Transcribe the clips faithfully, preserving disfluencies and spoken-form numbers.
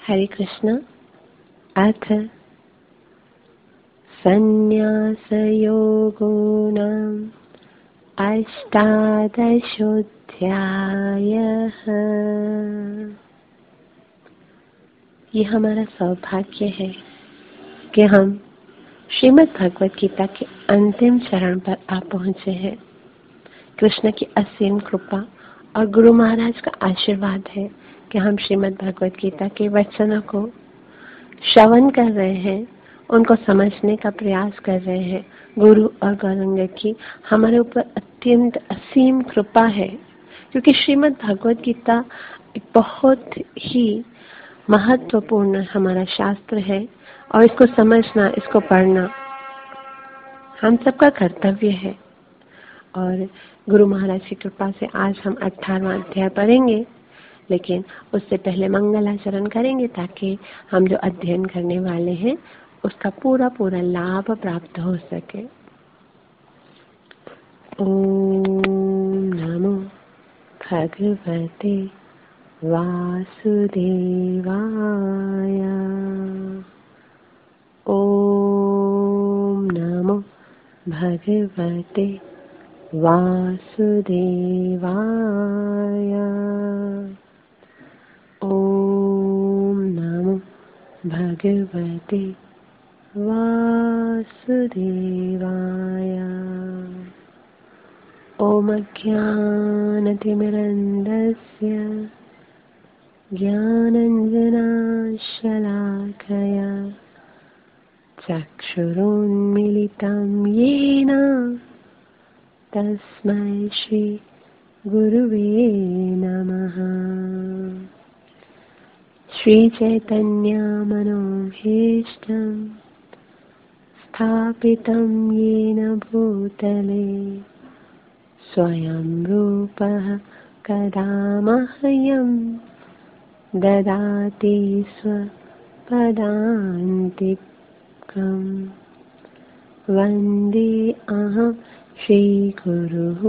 हरे कृष्ण। अथ संन्यासयोगो नाम अष्टादशोऽध्यायः। ये हमारा सौभाग्य है कि हम श्रीमद् भगवत गीता के अंतिम चरण पर आ पहुंचे हैं। कृष्ण की असीम कृपा और गुरु महाराज का आशीर्वाद है कि हम श्रीमद् भगवत गीता के वचनों को श्रवण कर रहे हैं, उनको समझने का प्रयास कर रहे हैं। गुरु और गौरंग की हमारे ऊपर अत्यंत असीम कृपा है, क्योंकि श्रीमद् भगवत गीता एक बहुत ही महत्वपूर्ण हमारा शास्त्र है और इसको समझना, इसको पढ़ना हम सबका कर्तव्य है। और गुरु महाराज की कृपा से आज हम अठारहवां अध्याय पढ़ेंगे, लेकिन उससे पहले मंगलाचरण करेंगे ताकि हम जो अध्ययन करने वाले हैं उसका पूरा पूरा लाभ प्राप्त हो सके। ओम नमो भगवते वासुदेवाय। ओम नमो भगवते वासुदेवाय। ओम नमो भगवते वासुदेवाय। ओम अज्ञानतिमिरन्धस्य ज्ञानञ्जनशलाकया चक्षुरुन्मीलितं येन तस्मै श्री गुरुवे नमः। श्री चैतन्य मनोभीष्टं स्थापितं येन भूतले स्वयं रूपः कदा मह्यं ददाति स्वपदान्तिकम्। वन्दे अहं श्रीगुरुः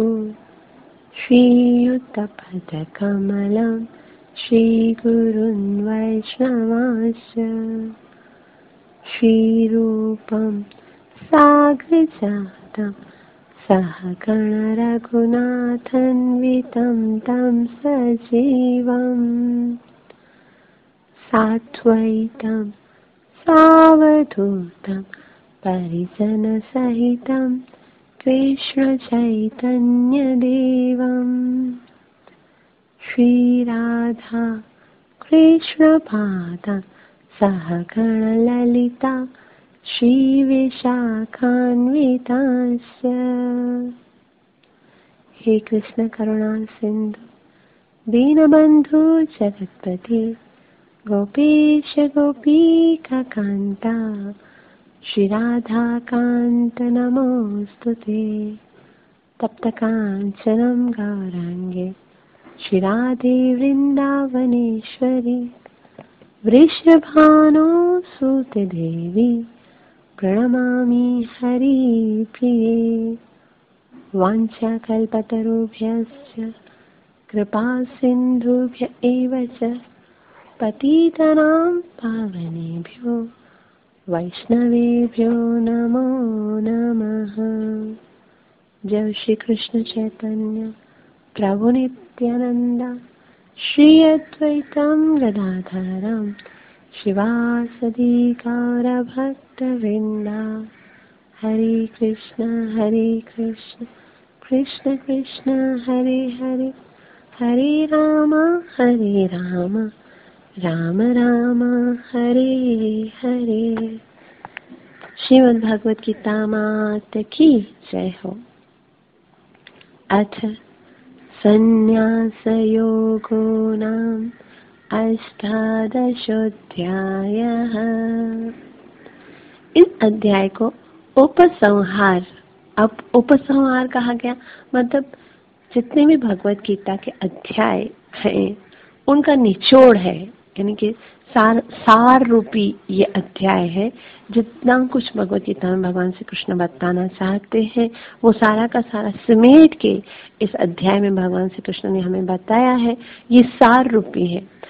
श्रीयुतपदकमलं श्रीगुरुन् वैष्णवांश्च श्रीरूपं साग्रजातं सहगण रघुनाथान्वितं तं सजीवम् साद्वैतं सावधूतं परिजनसहितं कृष्ण चैतन्यदेवम् श्रीराधा कृष्णपादां सहगण ललिता श्रीविशाखान्वितांश्च। हे कृष्ण करुणा सिंधु दीनबंधु जगत्पते गोपेश गोपीकान्ता श्री राधा कांत नमोस्तुते। तप्त कांचनं गौरांगे श्री राधे वृंदावनेश्वरी वृषभानुसुते देवी प्रणमामि हरिप्रिये। वाञ्छाकल्पतरुभ्यश्च कृपा सिन्धुभ्य एव च पतितानां पावनेभ्यो वैष्णवेभ्यो नमो नमः। जय श्री कृष्ण चैतन्य प्रभु नित्यानंद श्री अद्वैतं गदाधरं शिवासदि गौरभक्तवृन्दा। हरे कृष्ण हरे कृष्ण कृष्ण कृष्ण हरे हरे हरे राम हरे राम राम राम हरे हरे। श्रीमद् भगवत गीता मात की जय हो। अथ संन्यासयोगो नाम अष्टादशोऽध्यायः। इस अध्याय को उपसंहार, अब उपसंहार कहा गया मतलब जितने भी भगवत गीता के अध्याय हैं उनका निचोड़ है, यानी कि सार सार रूपी ये अध्याय है। जितना कुछ भगवत गीता में भगवान श्री कृष्ण बताना चाहते हैं वो सारा का सारा समेट के इस अध्याय में भगवान श्री कृष्ण ने हमें बताया है। ये सार रूपी है।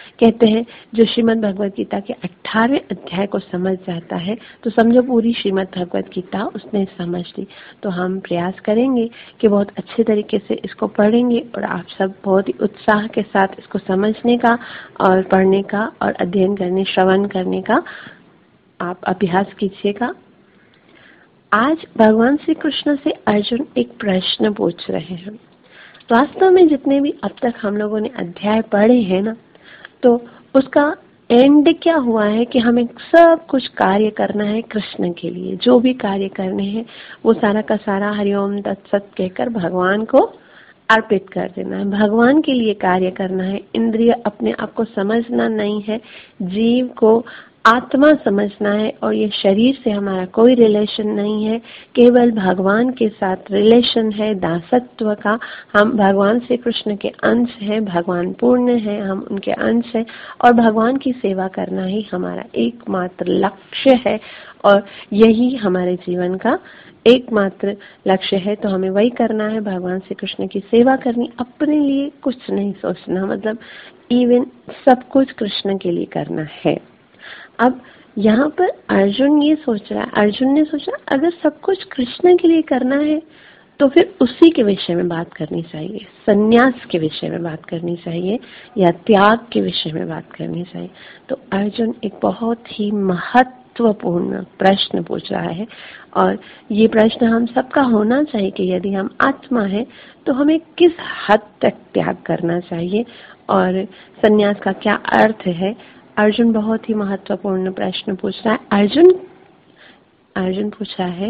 कहते हैं जो श्रीमद् भगवत गीता के अठारहवें अध्याय को समझ जाता है तो समझो पूरी श्रीमद् भगवत गीता उसने समझ ली। तो हम प्रयास करेंगे कि बहुत अच्छे तरीके से इसको पढ़ेंगे और आप सब बहुत ही उत्साह के साथ इसको समझने का और पढ़ने का और अध्ययन करने, श्रवण करने का आप अभ्यास कीजिएगा। आज भगवान श्री कृष्ण से अर्जुन एक प्रश्न पूछ रहे हैं। वास्तव में जितने भी अब तक हम लोगों ने अध्याय पढ़े हैं ना, तो उसका एंड क्या हुआ है कि हमें सब कुछ कार्य करना है कृष्ण के लिए। जो भी कार्य करने हैं वो सारा का सारा हरिओम तत्सत कहकर भगवान को अर्पित कर देना है, भगवान के लिए कार्य करना है। इंद्रिय अपने आप को समझना नहीं है, जीव को आत्मा समझना है और ये शरीर से हमारा कोई रिलेशन नहीं है, केवल भगवान के साथ रिलेशन है दासत्व का। हम भगवान श्री कृष्ण के अंश हैं, भगवान पूर्ण है, हम उनके अंश हैं और भगवान की सेवा करना ही हमारा एकमात्र लक्ष्य है और यही हमारे जीवन का एकमात्र लक्ष्य है। तो हमें वही करना है, भगवान श्री कृष्ण की सेवा करनी, अपने लिए कुछ नहीं सोचना, मतलब इवन सब कुछ कृष्ण के लिए करना है। अब यहाँ पर अर्जुन ये सोच रहा है, अर्जुन ने सोचा अगर सब कुछ कृष्ण के लिए करना है तो फिर उसी के विषय में बात करनी चाहिए, संन्यास के विषय में बात करनी चाहिए या त्याग के विषय में बात करनी चाहिए। तो अर्जुन एक बहुत ही महत्वपूर्ण प्रश्न पूछ रहा है और ये प्रश्न हम सबका होना चाहिए कि यदि हम आत्मा है तो हमें किस हद तक त्याग करना चाहिए और संन्यास का क्या अर्थ है। अर्जुन बहुत ही महत्वपूर्ण प्रश्न पूछ रहा है। अर्जुन अर्जुन पूछा है,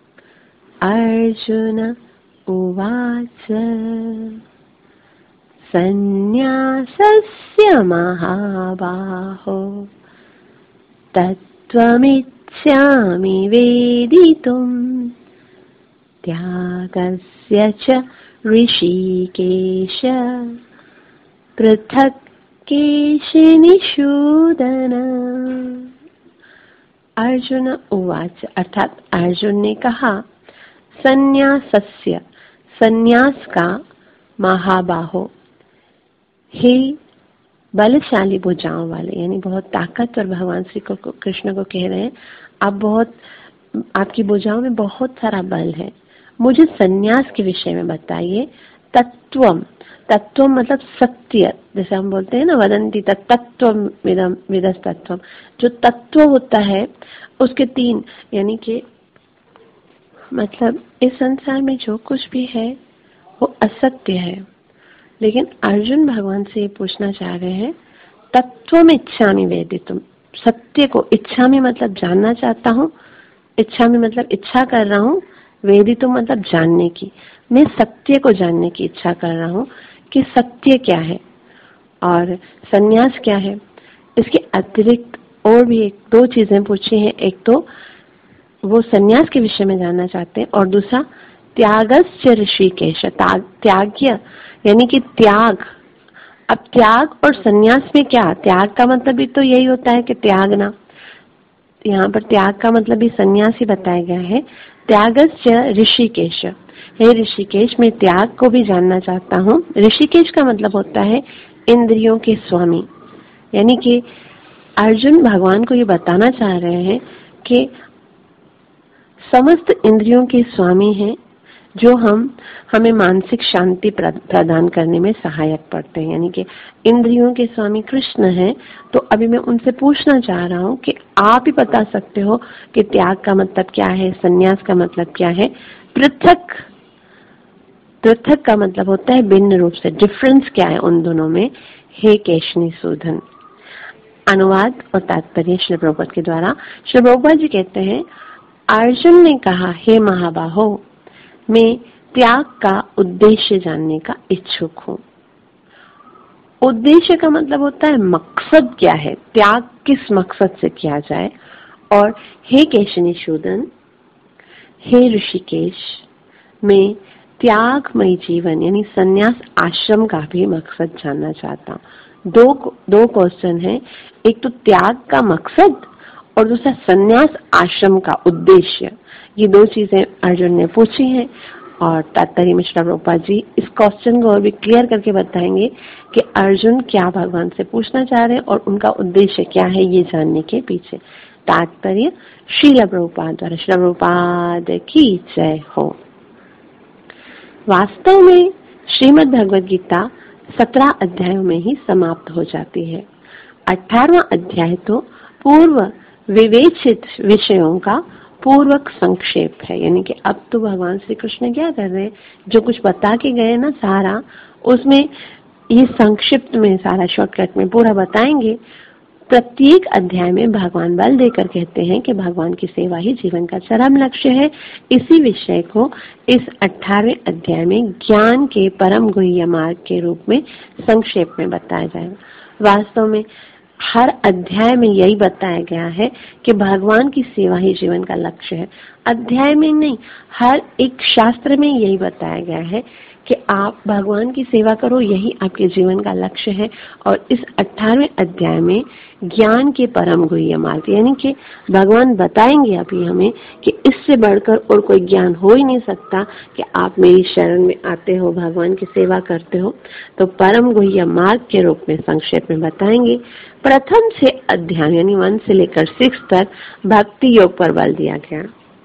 अर्जुन उवाच संन्यासस्य महाबाहो तत्त्वमिच्छामि वेदितुं त्यागस्य च ऋषिकेश पृथक् केशिनिषूदन। अर्जुन उवाच अर्थात अर्जुन ने कहा, संन्यासस्य संन्यास का, महाबाहो हे बलशाली भुजाओं वाले, यानी बहुत ताकतवर भगवान श्री कृष्ण को कह रहे हैं आप बहुत, आपकी भुजाओं में बहुत सारा बल है, मुझे संन्यास के विषय में बताइए। तत्वम, तत्व मतलब सत्य, जैसे हम बोलते हैं ना वदंती तत्त्वम विदम विदस तत्वम, जो तत्व होता है उसके तीन, यानी कि मतलब इस संसार में जो कुछ भी है वो असत्य है। लेकिन अर्जुन भगवान से ये पूछना चाह रहे हैं, तत्वम इच्छामि वेदितुम, सत्य को इच्छामि मतलब जानना चाहता हूँ, इच्छामि मतलब इच्छा कर रहा हूँ, वेदितुम मतलब जानने की, मैं सत्य को जानने की इच्छा कर रहा हूँ कि सत्य क्या है और संन्यास क्या है। इसके अतिरिक्त और भी एक दो चीजें पूछी हैं, एक तो वो संन्यास के विषय में जानना चाहते हैं और दूसरा त्यागस्य ऋषिकेश, त्याग्य यानी कि त्याग। अब त्याग और संन्यास में क्या, त्याग का मतलब भी तो यही होता है कि त्यागना, यहाँ पर त्याग का मतलब भी संन्यास ही बताया गया है। त्यागस्य ऋषिकेश, हे ऋषिकेश मैं त्याग को भी जानना चाहता हूँ। ऋषिकेश का मतलब होता है इंद्रियों के स्वामी, यानी कि अर्जुन भगवान को ये बताना चाह रहे हैं कि समस्त इंद्रियों के स्वामी हैं जो हम हमें मानसिक शांति प्रदान करने में सहायक पड़ते हैं, यानी कि इंद्रियों के स्वामी कृष्ण हैं। तो अभी मैं उनसे पूछना चाह रहा हूँ कि आप ही बता सकते हो कि त्याग का मतलब क्या है, संन्यास का मतलब क्या है। पृथक, पृथक का मतलब होता है भिन्न रूप से, डिफरेंस क्या है उन दोनों में। हे केशनिसूदन। अनुवाद और तात्पर्य श्री प्रभुपाद के द्वारा। श्री प्रभुपाद जी कहते हैं, अर्जुन ने कहा, हे महाबाहो मैं त्याग का उद्देश्य जानने का इच्छुक हूँ। उद्देश्य का मतलब होता है मकसद क्या है, त्याग किस मकसद से किया जाए। और हे केशनिसूदन, हे ऋषिकेश मैं त्यागमय जीवन यानी संन्यास आश्रम का भी मकसद जानना चाहता हूँ। दो दो क्वेश्चन है, एक तो त्याग का मकसद और दूसरा संन्यास आश्रम का उद्देश्य। ये दो चीजें अर्जुन ने पूछी हैं और तात्पर्य में श्री प्रभुपाद जी इस क्वेश्चन को और भी क्लियर करके बताएंगे कि अर्जुन क्या भगवान से पूछना चाह रहे हैं और उनका उद्देश्य क्या है ये जानने के पीछे। तात्पर्य श्रील प्रभुपाद द्वारा। श्रील प्रभुपाद की जय हो। वास्तव में श्रीमद् भगवद गीता सत्रह अध्यायों में ही समाप्त हो जाती है। अठारहवां अध्याय तो पूर्व विवेचित विषयों का पूर्वक संक्षेप है, यानी कि अब तो भगवान श्री कृष्ण क्या कर रहे हैं, जो कुछ बता के गए ना सारा, उसमें ये संक्षिप्त में सारा शॉर्टकट में पूरा बताएंगे। प्रत्येक अध्याय में भगवान बल देकर कहते हैं कि भगवान की सेवा ही जीवन का चरम लक्ष्य है। इसी विषय को इस अठारहवें अध्याय में ज्ञान के परम गुह्य मार्ग के रूप में संक्षेप में बताया जाएगा। वास्तव में हर अध्याय में यही बताया गया है कि भगवान की सेवा ही जीवन का लक्ष्य है। अध्याय में नहीं, हर एक शास्त्र में यही बताया गया है कि आप भगवान की सेवा करो, यही आपके जीवन का लक्ष्य है। और इस अठारहवें अध्याय में ज्ञान के परम गुह्य मार्ग, यानी कि भगवान बताएंगे अभी हमें कि इससे बढ़कर और कोई ज्ञान हो ही नहीं सकता कि आप मेरी शरण में आते हो, भगवान की सेवा करते हो। तो परम गुह्य मार्ग के रूप में संक्षेप में बताएंगे। प्रथम छह अध्याय यानी वन से लेकर सिक्स तक भक्ति योग पर बल दिया गया।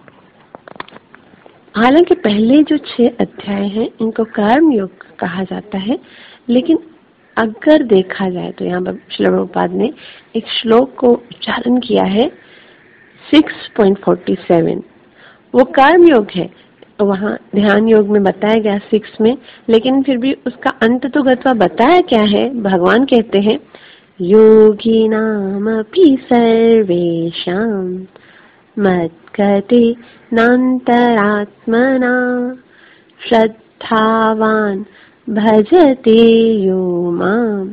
हालांकि पहले जो छह अध्याय हैं इनको कर्म योग कहा जाता है, लेकिन अगर देखा जाए तो यहाँ पर श्रील प्रभुपाद ने एक श्लोक को उच्चारण किया है सिक्स पॉइंट फोर्टी सेवन, वो कर्म योग है। वहाँ ध्यान योग में बताया गया सिक्स में, लेकिन फिर भी उसका अंत तो गत्वा बताया क्या है। भगवान कहते हैं योगी नाम अपि सर्वेषां मद्गते नान्तरात्मना श्रद्धावान भजते यो मां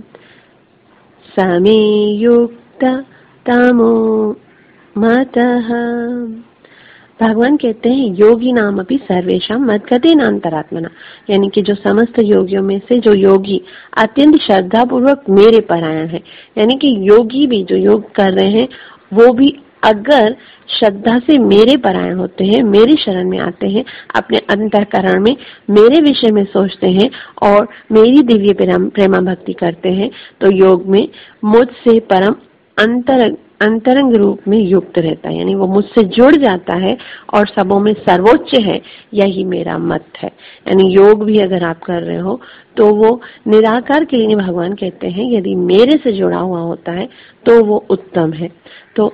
समे युक्त तमो मतः। भगवान कहते हैं योगी नाम अपि सर्वेषां मद्गते नान्तरात्मना, यानी कि जो समस्त योगियों में से जो योगी अत्यंत श्रद्धा पूर्वक मेरे परायण है, यानी कि योगी भी जो योग कर रहे हैं वो भी अगर श्रद्धा से मेरे परायण होते हैं, मेरी शरण में आते हैं, अपने अंतःकरण में मेरे विषय में सोचते हैं और मेरी दिव्य प्रेमा भक्ति करते हैं, तो योग में मुझसे परम अंतर अंतरंग रूप में युक्त रहता है, यानी वो मुझसे जुड़ जाता है और सबों में सर्वोच्च है। यही मेरा मत है। यानी योग भी अगर आप कर रहे हो तो वो निराकार के लिए भगवान कहते हैं यदि मेरे से जुड़ा हुआ होता है तो वो उत्तम है। तो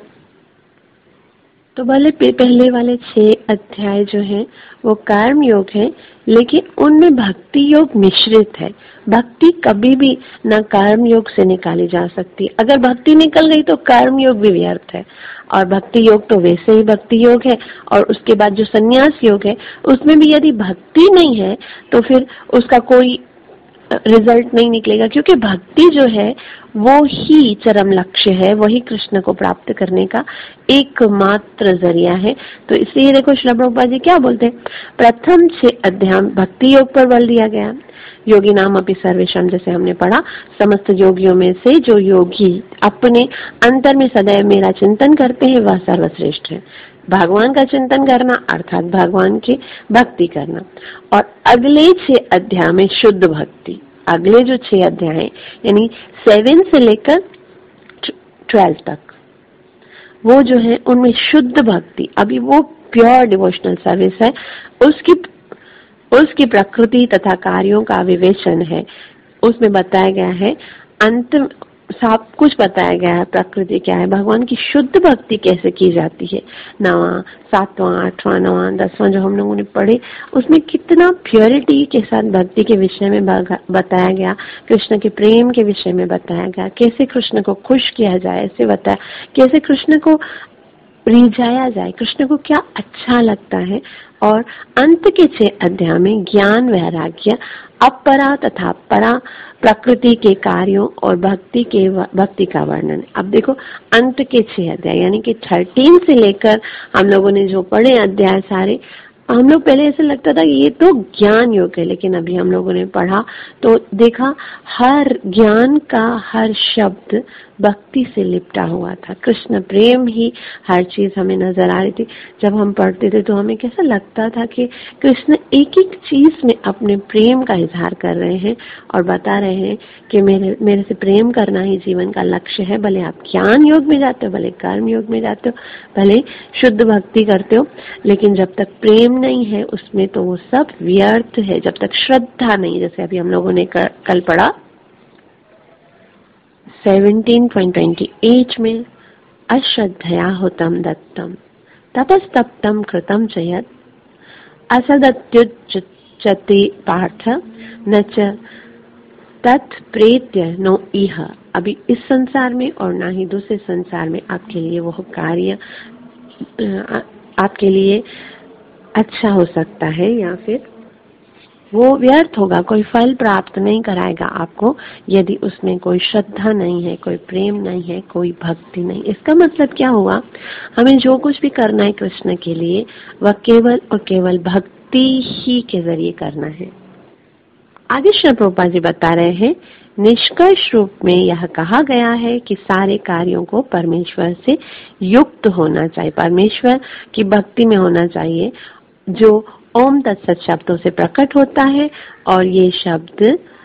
तो भले पहले वाले छह अध्याय जो हैं वो कर्म योग है, लेकिन उनमें भक्ति योग मिश्रित है। भक्ति कभी भी न कर्म योग से निकाली जा सकती। अगर भक्ति निकल गई तो कर्म योग भी व्यर्थ है, और भक्ति योग तो वैसे ही भक्ति योग है। और उसके बाद जो संन्यास योग है उसमें भी यदि भक्ति नहीं है तो फिर उसका कोई रिजल्ट नहीं निकलेगा, क्योंकि भक्ति जो है वो ही चरम लक्ष्य है, वही कृष्ण को प्राप्त करने का एकमात्र जरिया है। तो इसलिए देखो श्रील प्रभुपाद जी क्या बोलते हैं, प्रथम छह अध्याय भक्ति योग पर बल दिया गया। योगी नाम अपि सर्वेषां, जैसे हमने पढ़ा, समस्त योगियों में से जो योगी अपने अंतर में सदैव मेरा चिंतन करते हैं वह सर्वश्रेष्ठ है। भगवान का चिंतन करना अर्थात भगवान की भक्ति करना। और अगले छह अध्याय में शुद्ध भक्ति, अगले जो छह अध्याय हैं यानी सेवन से लेकर ट्वेल्व तक वो जो है उनमें शुद्ध भक्ति, अभी वो प्योर डिवोशनल सर्विस है, उसकी उसकी प्रकृति तथा कार्यों का विवेचन है। उसमें बताया गया है, अंत सब कुछ बताया गया है, प्रकृति क्या है, भगवान की शुद्ध भक्ति कैसे की जाती है। नवा सातवां आठवां नवा दसवां जो हम लोगों ने पढ़े उसमें कितना प्योरिटी के साथ भक्ति के विषय में बताया गया, कृष्ण के प्रेम के विषय में बताया गया, कैसे कृष्ण को खुश किया जाए ऐसे बताया, कैसे कृष्ण को रिझाया जाए, कृष्ण को क्या अच्छा लगता है। और अंत के छह अध्याय में ज्ञान वैराग्य अपरा तथा परा प्रकृति के कार्यों और भक्ति के भक्ति का वर्णन। अब देखो अंत के छह अध्याय यानी कि थर्टीन से लेकर हम लोगों ने जो पढ़े अध्याय सारे, हम लोग पहले ऐसे लगता था कि ये तो ज्ञान योग है, लेकिन अभी हम लोगों ने पढ़ा तो देखा हर ज्ञान का हर शब्द भक्ति से लिपटा हुआ था। कृष्ण प्रेम ही हर चीज हमें नजर आ रही थी। जब हम पढ़ते थे तो हमें कैसा लगता था कि कृष्ण एक एक चीज में अपने प्रेम का इजहार कर रहे हैं और बता रहे हैं कि मेरे मेरे से प्रेम करना ही जीवन का लक्ष्य है। भले आप ज्ञान योग में जाते हो, भले कर्म योग में जाते हो, भले शुद्ध भक्ति करते हो, लेकिन जब तक प्रेम नहीं है उसमें तो वो सब व्यर्थ है। जब तक श्रद्धा नहीं, जैसे अभी हम लोगों ने कल पढ़ा सेवनटीन पॉइंट ट्वेंटी एट में, अश्रद्धया हुतम दत्तम तपस्तप्तम कृतम च यत् असदत्युच्यते पार्थ न च तत्प्रेत्य नो इह। अभी इस संसार में और ना ही दूसरे संसार में आपके लिए वो कार्य आपके लिए अच्छा हो सकता है या फिर वो व्यर्थ होगा, कोई फल प्राप्त नहीं कराएगा आपको यदि उसमें कोई श्रद्धा नहीं है, कोई प्रेम नहीं है, कोई भक्ति नहीं। इसका मतलब क्या हुआ, हमें जो कुछ भी करना है कृष्ण के लिए वह केवल और केवल भक्ति ही के जरिए करना है। आगे श्री प्रभुपाद जी बता रहे हैं, निष्कर्ष रूप में यह कहा गया है कि सारे कार्यों को परमेश्वर से युक्त होना चाहिए, परमेश्वर की भक्ति में होना चाहिए, जो ओम तत्सत शब्दों से प्रकट होता है। और ये शब्द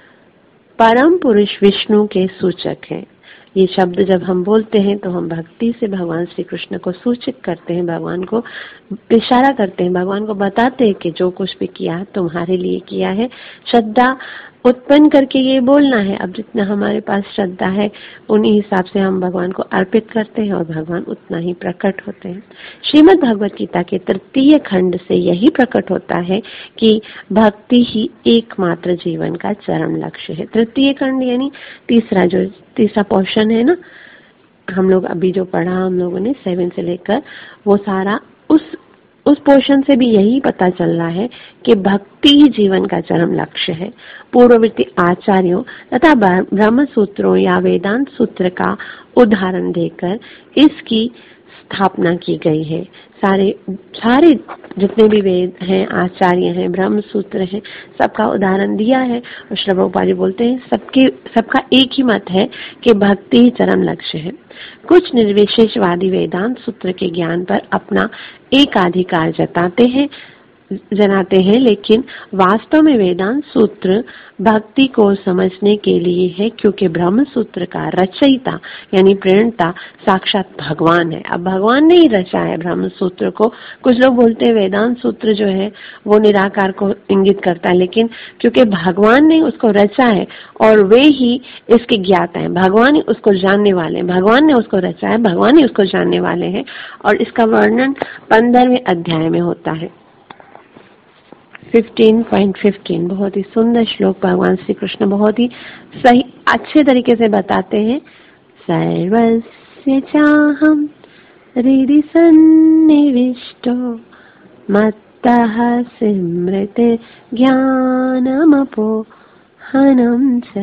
परम पुरुष विष्णु के सूचक है। ये शब्द जब हम बोलते हैं तो हम भक्ति से भगवान श्री कृष्ण को सूचित करते हैं, भगवान को इशारा करते हैं, भगवान को बताते हैं कि जो कुछ भी किया तुम्हारे लिए किया है। श्रद्धा उत्पन्न करके ये बोलना है। अब जितना हमारे पास श्रद्धा है उन्हीं हिसाब से हम भगवान को अर्पित करते हैं और भगवान उतना ही प्रकट होते हैं। श्रीमद् भगवत गीता के तृतीय खंड से यही प्रकट होता है कि भक्ति ही एकमात्र जीवन का चरम लक्ष्य है। तृतीय खंड यानी तीसरा जो तीसरा पोर्शन है ना, हम लोग अभी जो पढ़ा हम लोगों ने सेवन से लेकर, वो सारा उस उस पोर्शन से भी यही पता चल रहा है कि भक्ति ही जीवन का चरम लक्ष्य है। पूर्ववर्ती आचार्यों तथा ब्रह्म सूत्रों या वेदांत सूत्र का उदाहरण देकर इसकी स्थापना की गई है। सारे सारे जितने भी वेद हैं, आचार्य हैं, ब्रह्म सूत्र हैं, सबका उदाहरण दिया है। और श्री प्रभुपाद जी बोलते हैं सबके सबका एक ही मत है कि भक्ति ही चरम लक्ष्य है। कुछ निर्विशेषवादी वेदांत सूत्र के ज्ञान पर अपना एकाधिकार जताते हैं जनाते हैं लेकिन वास्तव में वेदांत सूत्र भक्ति को समझने के लिए है, क्योंकि ब्रह्म सूत्र का रचयिता यानी प्रेरणता साक्षात भगवान है। अब भगवान ने ही रचा है ब्रह्म सूत्र को। कुछ लोग बोलते हैं वेदांत सूत्र जो है वो निराकार को इंगित करता है, लेकिन क्योंकि भगवान ने उसको रचा है और वे ही इसके ज्ञाता है, भगवान ही उसको जानने वाले हैं, भगवान ने उसको रचा है, भगवान ही उसको जानने वाले हैं। और इसका वर्णन पंद्रहवें अध्याय में होता है। फिफ्टीन पॉइंट फिफ्टीन बहुत ही सुंदर श्लोक भगवान श्री कृष्ण बहुत ही सही अच्छे तरीके से बताते हैं। सर्वस्य चाहं हृदि सन्निविष्टो मत्तः स्मृति ज्ञानमपोहनं च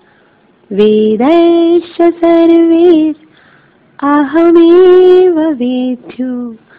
वेदैश्च सर्वैः अहमेव वेद्यो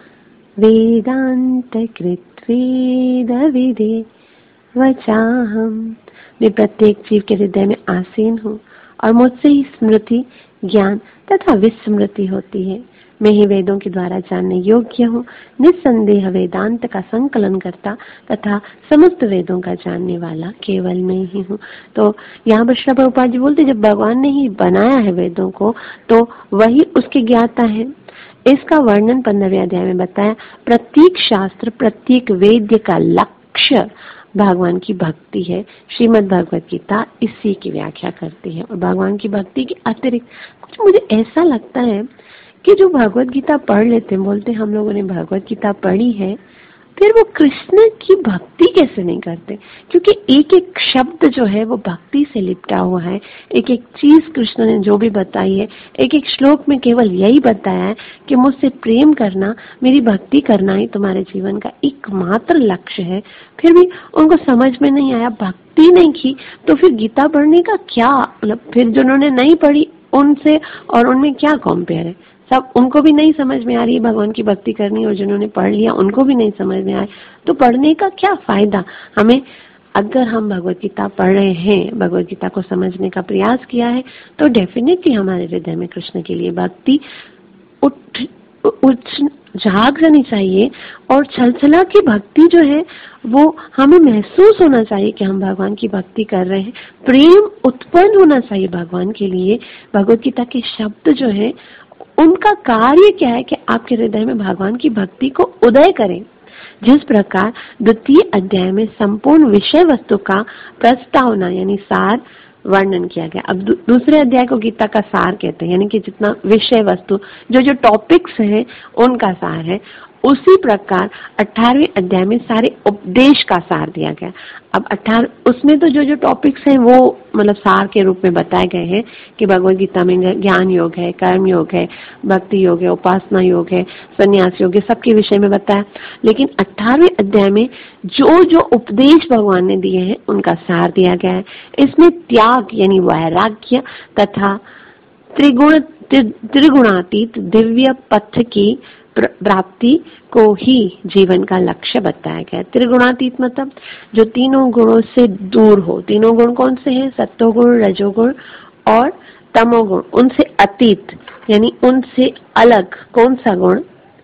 वेदान्तकृत् वेद विदे वचाहम। मैं प्रत्येक जीव के हृदय में आसीन हूँ और मुझसे ही स्मृति, ज्ञान तथा विस्मृति होती है। मैं ही वेदों के द्वारा जानने योग्य हूँ, निस्संदेह वेदांत का संकलन करता तथा समस्त वेदों का जानने वाला केवल मैं ही हूँ। तो यहाँ पर श्री प्रभुपाद जी बोलते जब भगवान ने ही बनाया है वेदों को तो वही उसके ज्ञाता है। इसका वर्णन पंद्रहवें अध्याय में बताया। प्रत्येक शास्त्र, प्रत्येक वेद्य का लक्ष्य भगवान की भक्ति है। श्रीमद् भगवत गीता इसी की व्याख्या करती है। और भगवान की भक्ति के अतिरिक्त कुछ मुझे ऐसा लगता है कि जो भगवत गीता पढ़ लेते हैं, बोलते हम लोगों ने भगवत गीता पढ़ी है, फिर वो कृष्ण की भक्ति कैसे नहीं करते? क्योंकि एक एक शब्द जो है वो भक्ति से लिपटा हुआ है। एक एक चीज कृष्ण ने जो भी बताई है, एक एक श्लोक में केवल यही बताया है कि मुझसे प्रेम करना, मेरी भक्ति करना ही तुम्हारे जीवन का एकमात्र लक्ष्य है। फिर भी उनको समझ में नहीं आया, भक्ति नहीं की, तो फिर गीता पढ़ने का क्या मतलब? फिर जिन्होंने नहीं पढ़ी उनसे और उनमें क्या कंपेयर है? सब उनको भी नहीं समझ में आ रही है भगवान की भक्ति करनी, और जिन्होंने पढ़ लिया उनको भी नहीं समझ में आए, तो पढ़ने का क्या फायदा हमें? अगर हम भगवत गीता पढ़ रहे हैं, भगवत गीता को समझने का प्रयास किया है, तो डेफिनेटली हमारे हृदय में कृष्ण के लिए भक्ति उठ उठ जाग जानी चाहिए, और छलछला की भक्ति जो है वो हमें महसूस होना चाहिए कि हम भगवान की भक्ति कर रहे हैं। प्रेम उत्पन्न होना चाहिए भगवान के लिए। भगवत गीता के शब्द जो है उनका कार्य क्या है कि आपके हृदय में भगवान की भक्ति को उदय करें। जिस प्रकार द्वितीय अध्याय में संपूर्ण विषय वस्तु का प्रस्तावना यानी सार वर्णन किया गया। अब दूसरे अध्याय को गीता का सार कहते हैं, यानी कि जितना विषय वस्तु जो जो टॉपिक्स हैं उनका सार है। उसी प्रकार अठारहवें अध्याय में सारे उपदेश का सार दिया गया। अब अठारह उसमें तो जो जो टॉपिक्स हैं वो मतलब सार के रूप में बताए गए हैं कि भगवद गीता में ज्ञान योग है, कर्म योग है, भक्ति योग है, उपासना योग है, संन्यास योग है, सबके विषय में बताया। लेकिन अठारहवें अध्याय में जो जो उपदेश भगवान ने दिए हैं उनका सार दिया गया है। इसमें त्याग यानी वैराग्य तथा त्रिगुण त्रिगुणातीत दिव्य पथ की प्राप्ति को ही जीवन का लक्ष्य बताया गया। त्रिगुणातीत मतलब जो तीनों गुणों से दूर हो। तीनों गुण कौन से हैं? सत्वगुण, रजोगुण और तमोगुण। उनसे अतीत यानी उनसे अलग कौन सा गुण?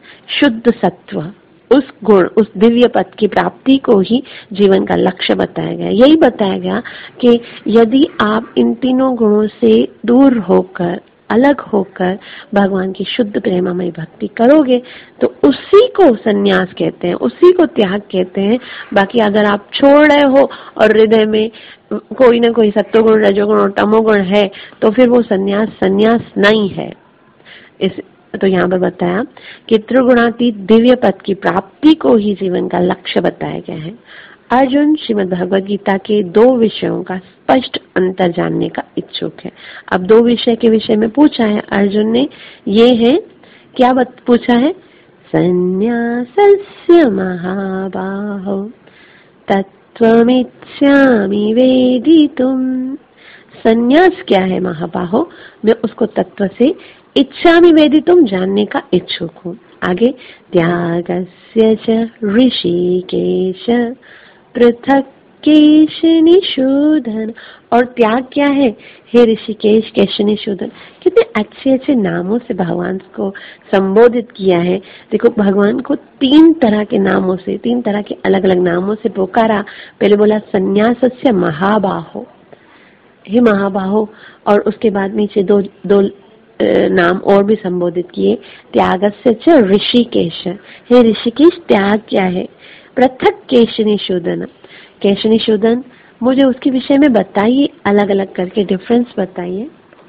शुद्ध सत्व। उस गुण, उस दिव्य पद की प्राप्ति को ही जीवन का लक्ष्य बताया गया। यही बताया गया कि यदि आप इन तीनों गुणों से दूर होकर, अलग होकर भगवान की शुद्ध प्रेममय भक्ति करोगे तो उसी को संन्यास कहते हैं, उसी को त्याग कहते हैं। बाकी अगर आप छोड़ रहे हो और हृदय में कोई ना कोई सत्वगुण, रजोगुण और तमोगुण है तो फिर वो संन्यास संन्यास नहीं है। इस तो यहाँ पर बताया कि त्रिगुणातीत दिव्य पद की प्राप्ति को ही जीवन का लक्ष्य बताया गया है। अर्जुन श्रीमद् भगवद गीता के दो विषयों का स्पष्ट अंतर जानने का इच्छुक है। अब दो विषय के विषय में पूछा है अर्जुन ने, ये है क्या पूछा है? संन्यासस्य महाबाहो तत्त्वमिच्छामि वेदितुम। संन्यास क्या है महाबाहो? मैं उसको तत्व से इच्छामि वेदितुम जानने का इच्छुक हूँ। आगे त्यागस्य च ऋषिकेश पृथक केशनिशूदन। और त्याग क्या है? हे ऋषिकेश, केशनिशूदन। कितने अच्छे अच्छे नामों से भगवान को संबोधित किया है। देखो भगवान को तीन तरह के नामों से, तीन तरह के अलग अलग नामों से पुकारा। पहले बोला संन्यासस्य महाबाहो, हे महाबाहो, और उसके बाद नीचे दो दो नाम और भी संबोधित किए। त्यागस्य च ऋषिकेश, हे ऋषिकेश त्याग क्या है? पृथक केशनिशूदन, केशनिशूदन मुझे उसके विषय में बताइए, अलग अलग करके डिफरेंस बताइए।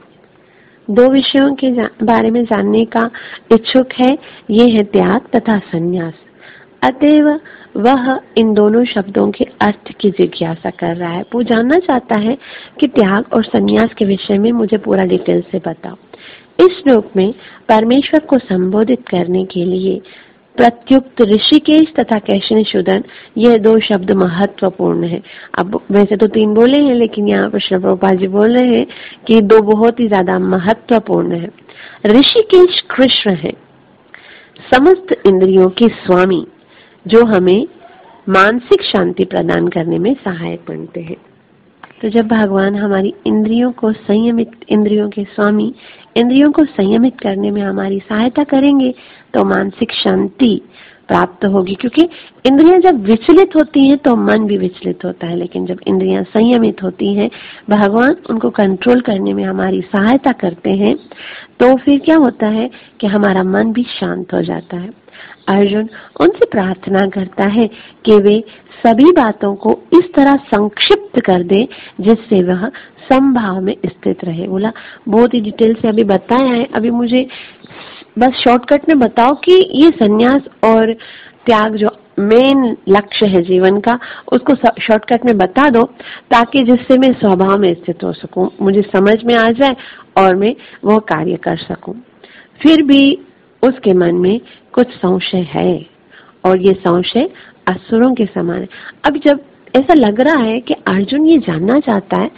दो विषयों के बारे में जानने का इच्छुक है, ये है त्याग तथा संन्यास। अतएव वह इन दोनों शब्दों के अर्थ की जिज्ञासा कर रहा है। वो जानना चाहता है कि त्याग और संन्यास के विषय में मुझे पूरा डिटेल से बताओ। इस श्लोक में परमेश्वर को संबोधित करने के लिए प्रत्युक्त ऋषिकेश तथा केशनिशूदन ये दो शब्द महत्वपूर्ण है। अब वैसे तो तीन बोले हैं, लेकिन यहाँ पर श्री प्रभुपाद जी बोल रहे हैं कि दो बहुत ही ज्यादा महत्वपूर्ण है। ऋषिकेश कृष्ण है, समस्त इंद्रियों के स्वामी, जो हमें मानसिक शांति प्रदान करने में सहायक बनते हैं। तो जब भगवान हमारी इंद्रियों को संयमित, इंद्रियों के स्वामी, इंद्रियों को संयमित करने में हमारी सहायता करेंगे तो मानसिक शांति प्राप्त होगी। क्योंकि इंद्रियां जब विचलित होती हैं तो मन भी विचलित होता है, लेकिन जब इंद्रियां संयमित होती हैं, भगवान उनको कंट्रोल करने में हमारी सहायता करते हैं, तो फिर क्या होता है कि हमारा मन भी शांत हो जाता है। अर्जुन उनसे प्रार्थना करता है कि वे सभी बातों को इस तरह संक्षिप्त कर दे जिससे वह समभाव में स्थित रहे। बोला बहुत ही डिटेल से अभी बताया है, अभी मुझे बस शॉर्टकट में बताओ कि ये संन्यास और त्याग जो मेन लक्ष्य है जीवन का, उसको शॉर्टकट में बता दो, ताकि जिससे मैं स्वभाव में स्थित हो सकूं, मुझे समझ में आ जाए और मैं वो कार्य कर सकूं। फिर भी उसके मन में कुछ संशय है, और ये संशय असुरों के समान है। अब जब ऐसा लग रहा है कि अर्जुन ये जानना चाहता है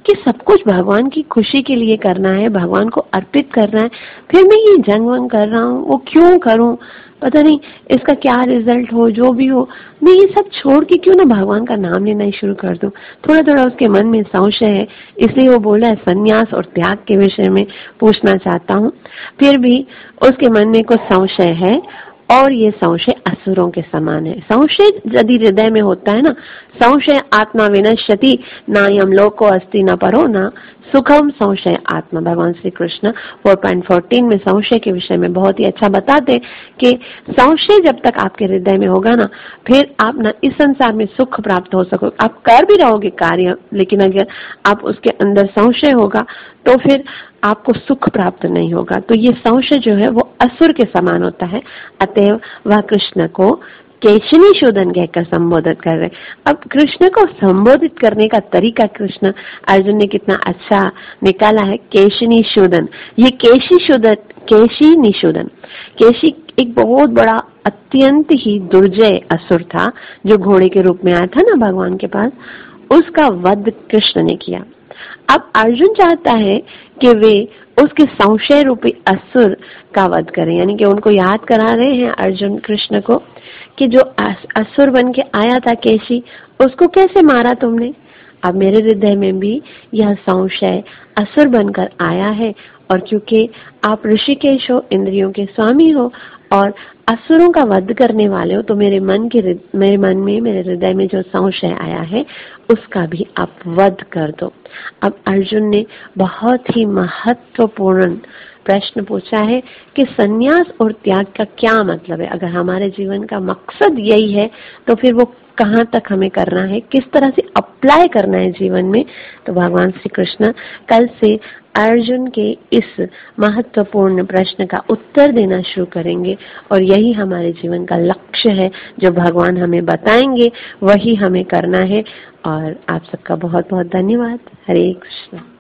कि सब कुछ भगवान की खुशी के लिए करना है, भगवान को अर्पित करना है, फिर मैं ये जंग वंग कर रहा हूँ, वो क्यों करूँ, पता नहीं इसका क्या रिजल्ट हो, जो भी हो, मैं ये सब छोड़ के क्यों ना भगवान का नाम लेना ही शुरू कर दूं। थोड़ा थोड़ा उसके मन में संशय है, इसलिए वो बोला है संन्यास और त्याग के विषय में पूछना चाहता हूँ। फिर भी उसके मन में कुछ संशय है और ये संशय असुरों के समान है। संशय यदि हृदय में होता है ना, संशय आत्मा विनश्यति ना यम लोको अस्ति न परो ना सुखम संशय आत्मा। भगवान श्री कृष्ण चार पॉइंट एक चार में संशय के विषय में बहुत ही अच्छा बताते कि संशय जब तक आपके हृदय में होगा ना, फिर आप ना इस संसार में सुख प्राप्त हो सकोगे। आप कर भी रहोगे कार्य, लेकिन अगर आप उसके अंदर संशय होगा तो फिर आपको सुख प्राप्त नहीं होगा। तो ये संशय जो है वो असुर के समान होता है। अतएव वह कृष्ण को केशिनी शोधन कहकर संबोधित कर रहे। अब कृष्ण को संबोधित करने का तरीका कृष्ण अर्जुन ने कितना अच्छा निकाला है, केशिनी शोधन। ये केशी शोधन, केशी निशोधन, केशी एक बहुत बड़ा अत्यंत ही दुर्जय असुर था जो घोड़े के रूप में आया था ना भगवान के पास, उसका वध कृष्ण ने किया। अब अर्जुन चाहता है कि वे उसके संशय रूपी असुर का वध करें, यानी कि उनको याद करा रहे हैं अर्जुन कृष्ण को कि जो असुर बन के आया था केशी, उसको कैसे मारा तुमने। अब मेरे हृदय में भी यह संशय असुर बनकर आया है, और क्योंकि आप ऋषिकेश हो, इंद्रियों के स्वामी हो और असुरों का वध करने वाले हो, तो मेरे मन के मेरे मन में मेरे हृदय में जो संशय आया है उसका भी आप वध कर दो। अब अर्जुन ने बहुत ही महत्वपूर्ण प्रश्न पूछा है कि संन्यास और त्याग का क्या मतलब है। अगर हमारे जीवन का मकसद यही है तो फिर वो कहाँ तक हमें करना है, किस तरह से अप्लाई करना है जीवन में। तो भगवान श्री कृष्ण कल से अर्जुन के इस महत्वपूर्ण प्रश्न का उत्तर देना शुरू करेंगे, और यही हमारे जीवन का लक्ष्य है। जो भगवान हमें बताएंगे वही हमें करना है। और आप सबका बहुत बहुत धन्यवाद। हरे कृष्ण।